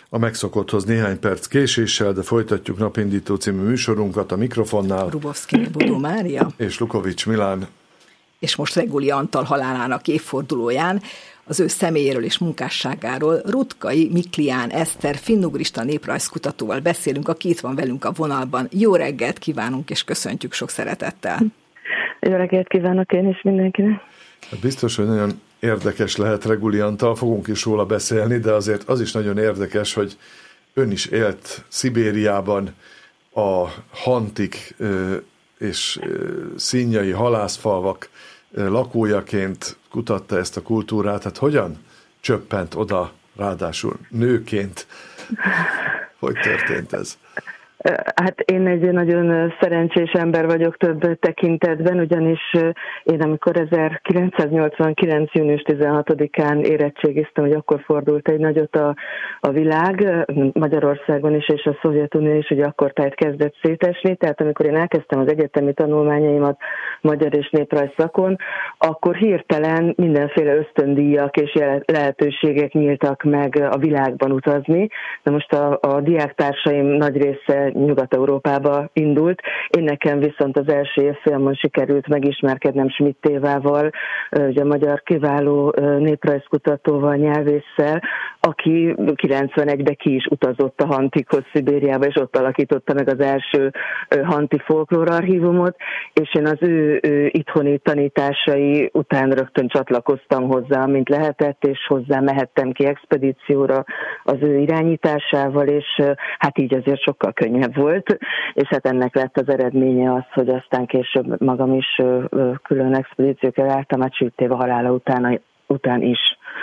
A megszokotthoz néhány perc késéssel, de folytatjuk Napindító című műsorunkat a mikrofonnál. Rubovszky Bodó Mária És Lukovics Milán. És most Reguli Antal halálának évfordulóján az ő személyéről és munkásságáról Rutkai Miklián Eszter finnugrista néprajzkutatóval beszélünk, aki itt van velünk a vonalban. Jó reggelt kívánunk, és köszöntjük sok szeretettel. Jó reggelt kívánok én is mindenkinek. Hát biztos, hogy nagyon érdekes lehet Reguli Antal, fogunk is róla beszélni, de azért az is nagyon érdekes, hogy ön is élt Szibériában, a Hantik és színjai halászfalvak lakójaként kutatta ezt a kultúrát. Hát hogyan csöppent oda, ráadásul nőként? Hogy történt ez? Hát én egy nagyon szerencsés ember vagyok több tekintetben, ugyanis én amikor 1989. június 16-án érettségiztem, hogy akkor fordult egy nagyot a világ, Magyarországon is és a Szovjetunió is, hogy akkor tájt kezdett szétesni, tehát amikor én elkezdtem az egyetemi tanulmányaimat magyar és néprajz szakon, akkor hirtelen mindenféle ösztöndíjak és lehetőségek nyíltak meg a világban utazni. De most a diáktársaim nagy része Nyugat-Európába indult. Én nekem viszont az első évfolyamon sikerült megismerkednem Schmidt-Évával, ugye a magyar kiváló néprajzkutatóval, nyelvésszel, aki 91-ben ki is utazott a Hantikhoz, Szibériába, és ott alakította meg az első Hanti folklór archívumot, és én az ő itthoni tanításai után rögtön csatlakoztam hozzá, mint lehetett, és hozzá mehettem ki expedícióra az ő irányításával, és hát így azért sokkal könnyebb volt, és hát ennek lett az eredménye az, hogy aztán később magam is külön expedíciókra jártam, hát Schmidt-Éva halála után is.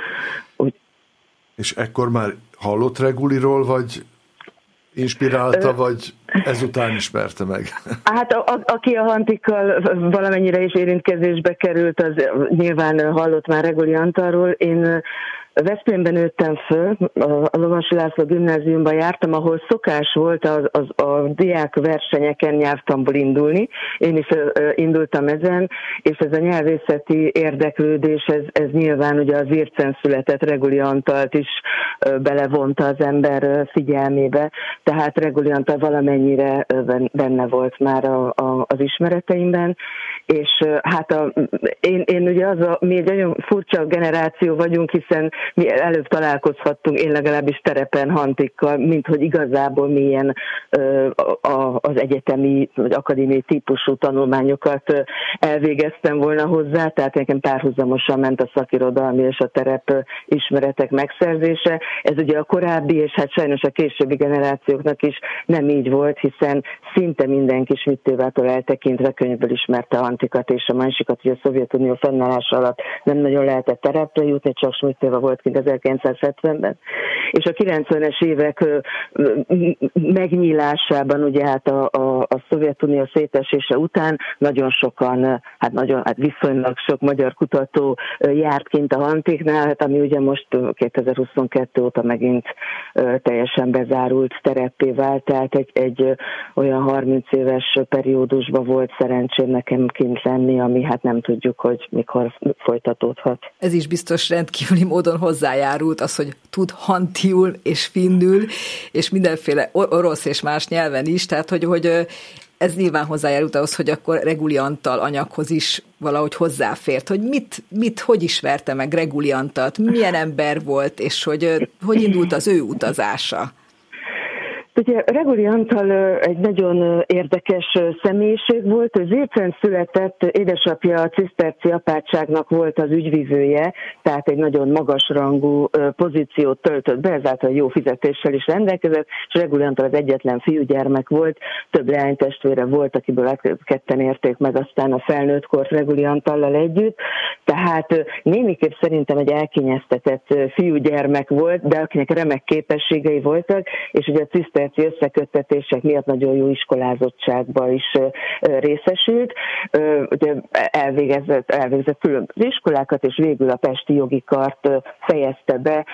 És ekkor már hallott Reguliról, vagy inspirálta, vagy ezután ismerte meg? Hát aki a Hantikkal valamennyire is érintkezésbe került, az nyilván hallott már Reguli Antalról. Én Veszprémben nőttem föl, a Lovasi László gimnáziumban jártam, ahol szokás volt a diák versenyeken nyelvtanból indulni. Én is indultam ezen, és ez a nyelvészeti érdeklődés, ez nyilván ugye az Ircen született Reguli Antalt is belevonta az ember figyelmébe, tehát Reguli Antal valamennyire benne volt már az ismereteimben, és hát én ugye mi egy nagyon furcsa generáció vagyunk, hiszen mi előbb találkozhattunk, én legalábbis terepen Hantikkal, mint hogy igazából milyen az egyetemi vagy akadémiai típusú tanulmányokat elvégeztem volna hozzá, tehát nekem párhuzamosan ment a szakirodalmi és a terep ismeretek megszerzése. Ez ugye a korábbi, és hát sajnos a későbbi generációknak is nem így volt, hiszen szinte mindenki Schmidt-Évától eltekintve könyvből ismerte a Hantikat és a másikat, hogy a Szovjetunió fennállása alatt nem nagyon lehetett terepre jutni, csak Schmidt-Éva volt kint 1970-ben. És a 90-es évek megnyílásában, ugye hát a Szovjetunió szétesése után nagyon sokan, viszonylag sok magyar kutató járt kint a Hantiknál, hát ami ugye most 2022 óta megint teljesen bezárult tereppé vált, tehát egy olyan 30 éves periódusban volt szerencsém nekem kint lenni, ami hát nem tudjuk, hogy mikor folytatódhat. Ez is biztos rendkívüli módon hozzájárult az, hogy tud hantiul és finnül, és mindenféle orosz és más nyelven is, tehát hogy ez nyilván hozzájárult ahhoz, hogy akkor Reguli Antal anyaghoz is valahogy hozzáfért, hogy hogy ismerte meg Reguli Antalt, milyen ember volt, és hogy indult az ő utazása. Ugye Reguli Antal egy nagyon érdekes személyiség volt, ő Zircen született, édesapja a ciszterci apátságnak volt az ügyvivője, tehát egy nagyon magasrangú pozíciót töltött be, ezáltal jó fizetéssel is rendelkezett, és Reguli Antal az egyetlen fiúgyermek volt, több leánytestvére volt, akiből ketten érték meg aztán a felnőttkort Reguli Antallal együtt, tehát némiképp szerintem egy elkényeztetett fiúgyermek volt, de akinek remek képességei voltak, és ugye a ciszterci összeköttetések miatt nagyon jó iskolázottságban is részesült. Ugye elvégzett különböző iskolákat, és végül a pesti jogi kart fejezte be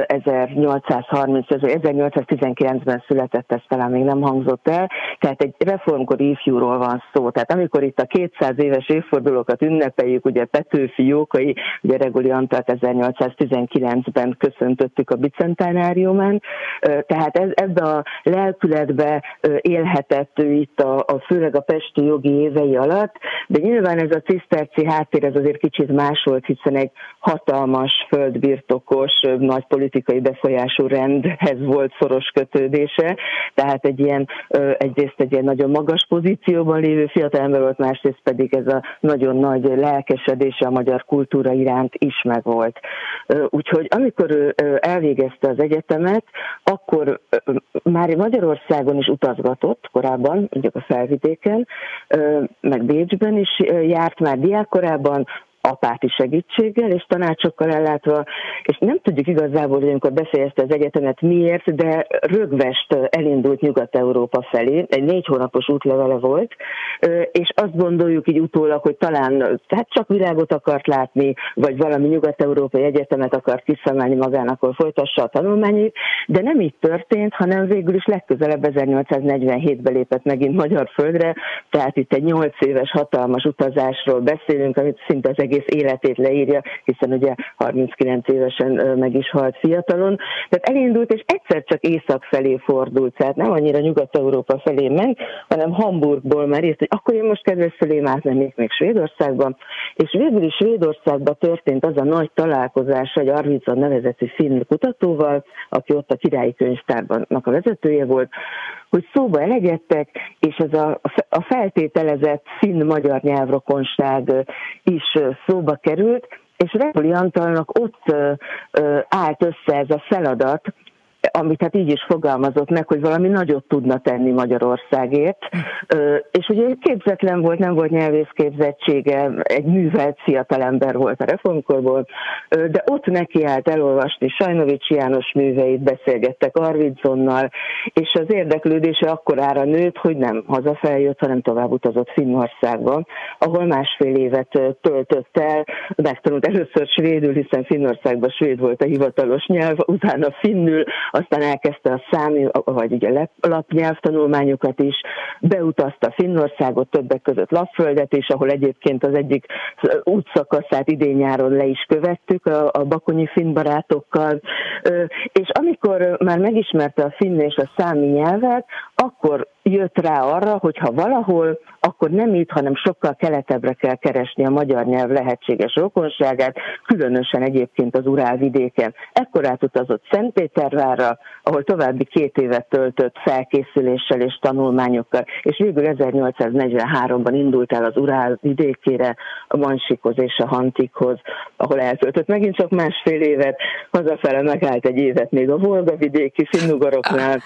1819-ben született, ez talán még nem hangzott el, tehát egy reformkori ifjúról van szó. Tehát amikor itt a 200 éves évfordulókat ünnepeljük, ugye Petőfi Jókai, ugye Reguli Antalt 1819-ben köszöntöttük a bicentenáriumán, Tehát ebbe a lelkületbe élhetett ő itt főleg a pesti jogi évei alatt, de nyilván ez a ciszterci háttér ez azért kicsit más volt, hiszen egy hatalmas, földbirtokos, nagy politikai befolyású rendhez volt szoros kötődése, tehát egyrészt egy ilyen nagyon magas pozícióban lévő fiatalember volt, másrészt pedig ez a nagyon nagy lelkesedése a magyar kultúra iránt is megvolt. Úgyhogy amikor ő elvégezte az egyetemet, akkor már Magyarországon is utazgatott korábban, mondjuk a Felvidéken, meg Bécsben is járt már diákkorában, apáti segítséggel és tanácsokkal ellátva, és nem tudjuk igazából, hogy amikor befejezte az egyetemet miért, de rögvest elindult Nyugat-Európa felé, egy 4 hónapos útlevele volt, és azt gondoljuk így utólag, hogy talán tehát csak világot akart látni, vagy valami nyugat-európai egyetemet akart kiszemelni magának, ahol folytassa a tanulmányait, de nem így történt, hanem végül is legközelebb 1847-ben lépett megint magyar földre, tehát itt egy 8 éves hatalmas utazásról beszélünk, amit szinte az egész életét leírja, hiszen ugye 39 évesen meg is halt fiatalon. Tehát elindult, és egyszer csak észak felé fordult, tehát nem annyira Nyugat-Európa felé ment, hanem Hamburgból már írt, hogy akkor én most kedves fölém átmennék még Svédországban, és végül is Svédországban történt az a nagy találkozás egy Arvidsson nevezetű finn kutatóval, aki ott a Királyi Könyvtárnak a vezetője volt, hogy szóba elegettek, és ez a feltételezett finn-magyar nyelvrokonság is szóba került, és Reguli Antalnak ott állt össze ez a feladat, amit hát így is fogalmazott meg, hogy valami nagyot tudna tenni Magyarországért, és ugye képzetlen volt, nem volt nyelvészképzettsége, egy művelt fiatalember volt a reformkorból, de ott nekiállt elolvasni Sajnovics János műveit, beszélgettek Arvidssonnal, és az érdeklődése akkorára nőtt, hogy nem hazafeljött, hanem tovább utazott Finnországba, ahol 1,5 évet töltött el, megtanult először svédül, hiszen Finnországban svéd volt a hivatalos nyelv, utána finnül, aztán elkezdte a számi, vagy ugye lapnyelvtanulmányokat is, beutazta Finnországot, többek között Lapföldet is, ahol egyébként az egyik útszakaszát idén-nyáron le is követtük a bakonyi finn barátokkal, és amikor már megismerte a finn és a számi nyelvet, akkor jött rá arra, hogy ha valahol, akkor nem itt, hanem sokkal keletebbre kell keresni a magyar nyelv lehetséges rokonságát, különösen egyébként az Urál vidéken. Ekkor átutazott Szentpétervárra, ahol további 2 évet töltött felkészüléssel és tanulmányokkal, és végül 1843-ban indult el az Urál vidékére, a Mansikhoz és a Hantikhoz, ahol eltöltött megint csak 1,5 évet, hazafele megállt egy évet még a Volga vidéki finnugoroknál,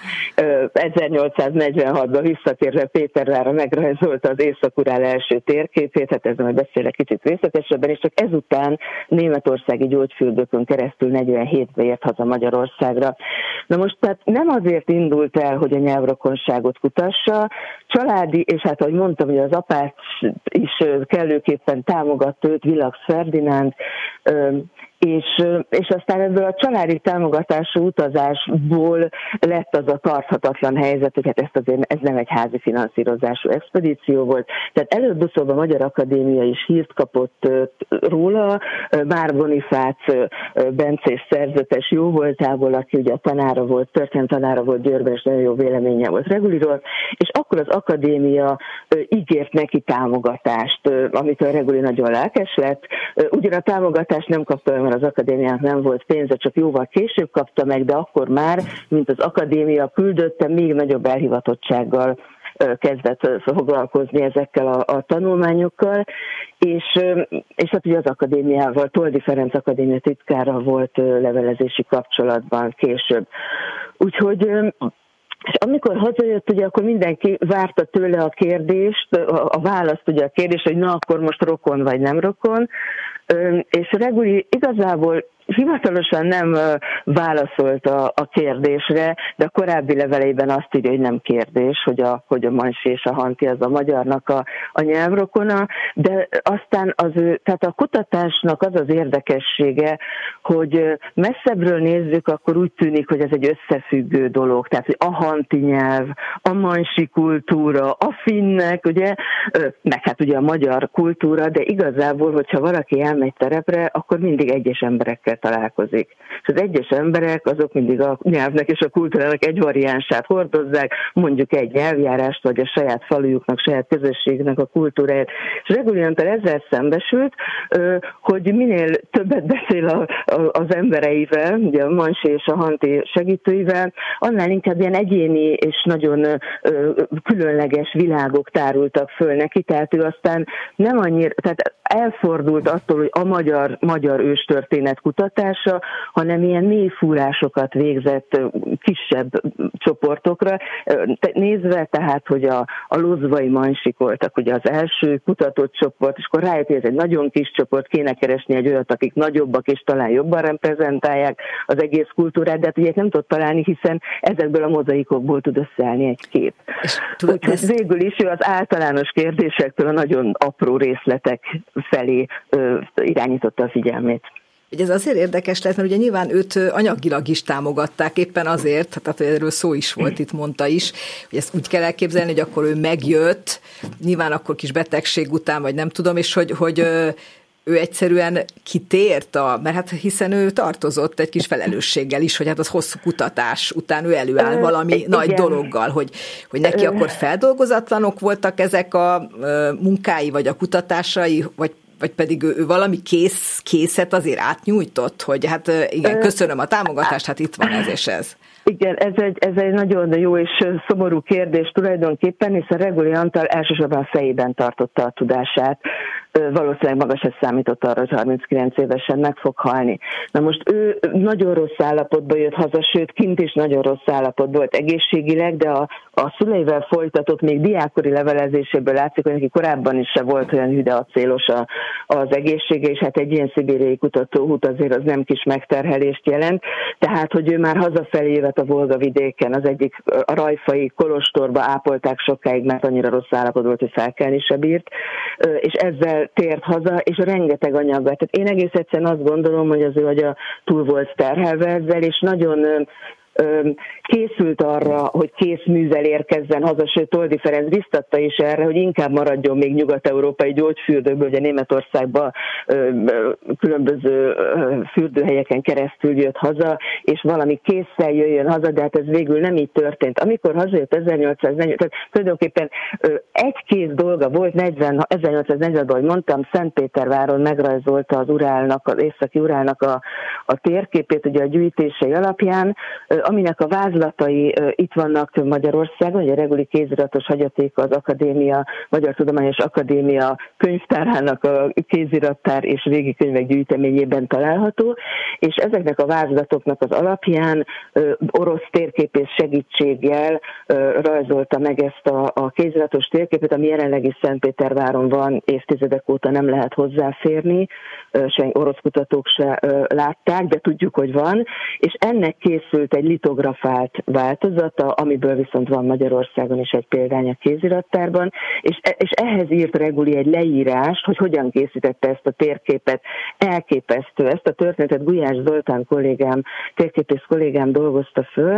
1846-ban visszatérve Pétervárra megrajzolta az Észak-Urál első térképét, hát ezzel majd beszélek kicsit részletesebben, és csak ezután németországi gyógyfürdőkön keresztül 47-ben ért haza Magyarországra. Na most tehát nem azért indult el, hogy a nyelvrokonságot kutassa, családi, és hát ahogy mondtam, hogy az apát is kellőképpen támogatta őt, Villags Ferdinánd, és aztán ebből a családi támogatású utazásból lett az a tarthatatlan helyzet, hogy hát ez nem egy házi finanszírozású expedíció volt. Tehát előbb-utóbb a Magyar Akadémia is hírt kapott róla, Már Bonifác bencés szerzetes jóvoltából, aki ugye a tanára volt, történelmtanára volt Győrben, és nagyon jó véleménye volt Reguliról, és akkor az akadémia ígért neki támogatást, amitől Reguli nagyon lelkes lett. Ugyan a támogatást nem kapta, mert az akadémiának nem volt pénze, csak jóval később kapta meg, de akkor már, mint az akadémia küldötte, még nagyobb elhivatottsággal kezdett foglalkozni ezekkel a tanulmányokkal, és hát ugye az akadémiával, Toldy Ferenc akadémia titkára volt levelezési kapcsolatban később. Úgyhogy és amikor hazajött, ugye akkor mindenki várta tőle a kérdést, a választ ugye a kérdés, hogy na akkor most rokon vagy nem rokon, és Reguli igazából hivatalosan nem válaszolt a kérdésre, de a korábbi leveleiben azt írja, hogy nem kérdés, hogy a Mansi és a Hanti az a magyarnak a nyelvrokona, de aztán tehát a kutatásnak az az érdekessége, hogy messzebbről nézzük, akkor úgy tűnik, hogy ez egy összefüggő dolog, tehát hogy a hanti nyelv, a mansi kultúra, a finnek, ugye, meg hát ugye a magyar kultúra, de igazából, hogyha valaki elmegy terepre, akkor mindig egyes emberekkel találkozik. És az egyes emberek azok mindig a nyelvnek és a kultúrának egy variánsát hordozzák, mondjuk egy nyelvjárást, vagy a saját falujuknak, saját közösségnek a kultúráját. És Reguli Antal ezzel szembesült, hogy minél többet beszél az embereivel, ugye a Mansi és a Hanti segítőivel, annál inkább ilyen egyéni és nagyon különleges világok tárultak föl neki, tehát ő aztán nem annyira, tehát elfordult attól, hogy a magyar őstörténet kutatása, hanem ilyen mélyfúrásokat végzett kisebb csoportokra nézve, tehát, hogy a lozvai mansik voltak ugye az első kutatott csoport, és akkor rájött, hogy ez egy nagyon kis csoport, kéne keresni egy olyat, akik nagyobbak és talán jobban reprezentálják az egész kultúrát, de hát ugye nem tud találni, hiszen ezekből a mozaikokból tud összeállni egy kép. Úgyhogy végül is ő az általános kérdésektől a nagyon apró részletek felé irányította a figyelmét. Ez azért érdekes lehet, mert ugye nyilván őt anyagilag is támogatták, éppen azért, tehát erről szó is volt, itt mondta is, hogy ezt úgy kell elképzelni, hogy akkor ő megjött, nyilván akkor kis betegség után, vagy nem tudom, és hogy ő egyszerűen kitért, mert hát hiszen ő tartozott egy kis felelősséggel is, hogy hát az hosszú kutatás után ő előáll valami nagy dologgal, hogy neki akkor feldolgozatlanok voltak ezek a munkái, vagy a kutatásai, vagy pedig ő valami készet azért átnyújtott, hogy hát igen, köszönöm a támogatást, hát itt van ez és ez. Igen, ez egy nagyon jó és szomorú kérdés tulajdonképpen, hiszen Reguli Antal elsősorban a fejében tartotta a tudását. Valószínűleg maga se számított arra, hogy 39 évesen meg fog halni. Na most ő nagyon rossz állapotban jött haza, sőt, kint is nagyon rossz állapotban volt egészségileg, de a szüleivel folytatott még diákkori levelezéséből látszik, hogy neki korábban is se volt olyan hüde acélos az egészsége, és hát egy ilyen szibériai kutatóút azért az nem kis megterhelést jelent. Tehát, hogy ő már hazafelé jövet a Volga-vidéken, az egyik a rajfai kolostorba ápolták sokáig, mert annyira rossz állapot volt, hogy felkelni se bírt, és ezzel tért haza, és rengeteg anyaggal. Tehát én egész egyszerűen azt gondolom, hogy az ő agya túl volt terhelve ezzel, és nagyon készült arra, hogy készművel érkezzen haza, sőt Toldy Ferenc biztatta is erre, hogy inkább maradjon még nyugat-európai gyógyfürdőkből, ugye Németországban különböző fürdőhelyeken keresztül jött haza, és valami késszel jöjjön haza, de hát ez végül nem így történt. Amikor hazajött 1840, tehát tulajdonképpen egy kész dolga volt, 1840-ben, ahogy mondtam, Szentpéterváron megrajzolta az Urálnak, az északi Urálnak a térképét, ugye a gyűjtései alapján, aminek a vázlatai itt vannak Magyarországon, ugye a Reguli kéziratos hagyatéka az Akadémia, Magyar Tudományos Akadémia könyvtárának a kézirattár és régi könyvek gyűjteményében található, és ezeknek a vázlatoknak az alapján orosz térképész segítséggel rajzolta meg ezt a kéziratos térképet, ami jelenleg is Szentpéterváron van, évtizedek óta nem lehet hozzáférni, orosz kutatók se látták, de tudjuk, hogy van, és ennek készült egy litografált változata, amiből viszont van Magyarországon is egy példány a kézirattárban, és ehhez írt Reguli egy leírást, hogy hogyan készítette ezt a térképet. Elképesztő. Ezt a történetet Gulyás Zoltán kollégám, térképész kollégám dolgozta föl,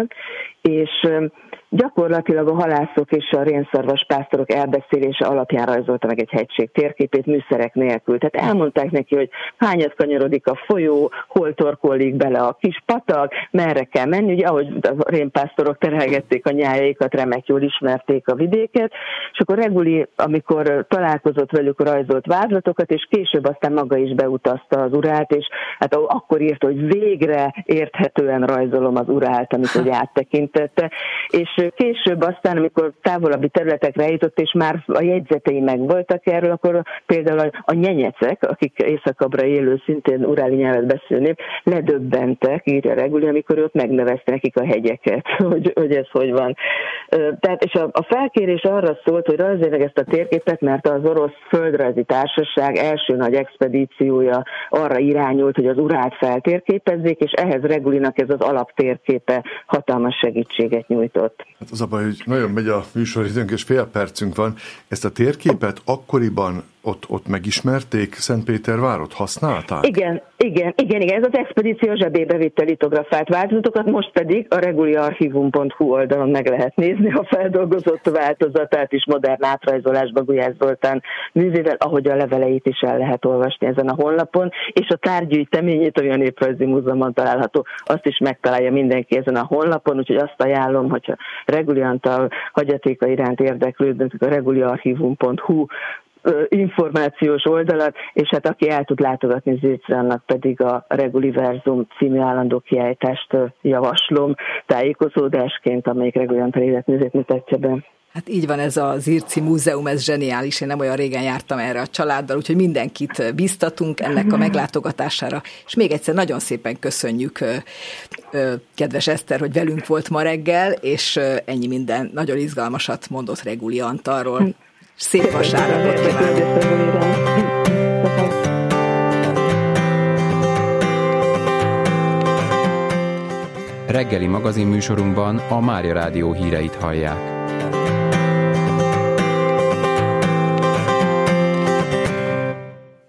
és gyakorlatilag a halászok és a rénszarvas pásztorok elbeszélése alapján rajzolta meg egy hegység térképét műszerek nélkül. Tehát elmondták neki, hogy hányat kanyarodik a folyó, hol torkollik bele a kis patak, merre kell menni. Ugye ahogy a rénpásztorok terhelgették a nyájaikat, remek jól ismerték a vidéket, és akkor Reguli, amikor találkozott velük, rajzolt vázlatokat, és később aztán maga is beutazta az Urált, és hát akkor írt, hogy végre érthetően rajzolom az Urált, amit hogy áttekintette, és később aztán, amikor távolabbi területekre eljutott, és már a jegyzetei megvoltak erről, akkor például a nyenyecek, akik északabbra élő, szintén uráli nyelvet beszélő nép, ledöbbentek, írja Reguli, amikor őt megnevezte nekik a hegyeket, hogy ez hogy van. Tehát, és a felkérés arra szólt, hogy rajzolj meg ezt a térképet, mert az orosz földrajzi társaság első nagy expedíciója arra irányult, hogy az Urált feltérképezzék, és ehhez Regulinak ez az alaptérképe hatalmas segítséget nyújtott. Hát az a baj, hogy nagyon megy a műsoridőnk, és fél percünk van. Ezt a térképet akkoriban ott megismerték Szentpétervárot, használták? Igen. Ez az expedíció zsebébe vitte litografált változatokat, most pedig a reguliarchivum.hu oldalon meg lehet nézni a feldolgozott változatát is modern átrajzolásba Gulyás Zoltán művével, ahogy a leveleit is el lehet olvasni ezen a honlapon, és a tárgygyűjteményét, ami a Néprajzi Múzeumban található, azt is megtalálja mindenki ezen a honlapon, úgyhogy azt ajánlom, hogyha Reguli Antal hagyatéka iránt érdeklődnek, a reguliarchivum.hu információs oldalat, és hát aki el tud látogatni Zircre, annak pedig a Reguliverzum című állandó kiállítást javaslom tájékozódásként, amelyik Reguli Antal életművét mutatja be. Hát így van, ez a Zirci Múzeum, ez zseniális, én nem olyan régen jártam erre a családdal, úgyhogy mindenkit biztatunk ennek a meglátogatására, és még egyszer nagyon szépen köszönjük, kedves Eszter, hogy velünk volt ma reggel, és ennyi minden nagyon izgalmasat mondott Reguli Antalról. Szép vasárnapot kívánok! Reggeli magazinműsorunkban a Mária Rádió híreit hallják.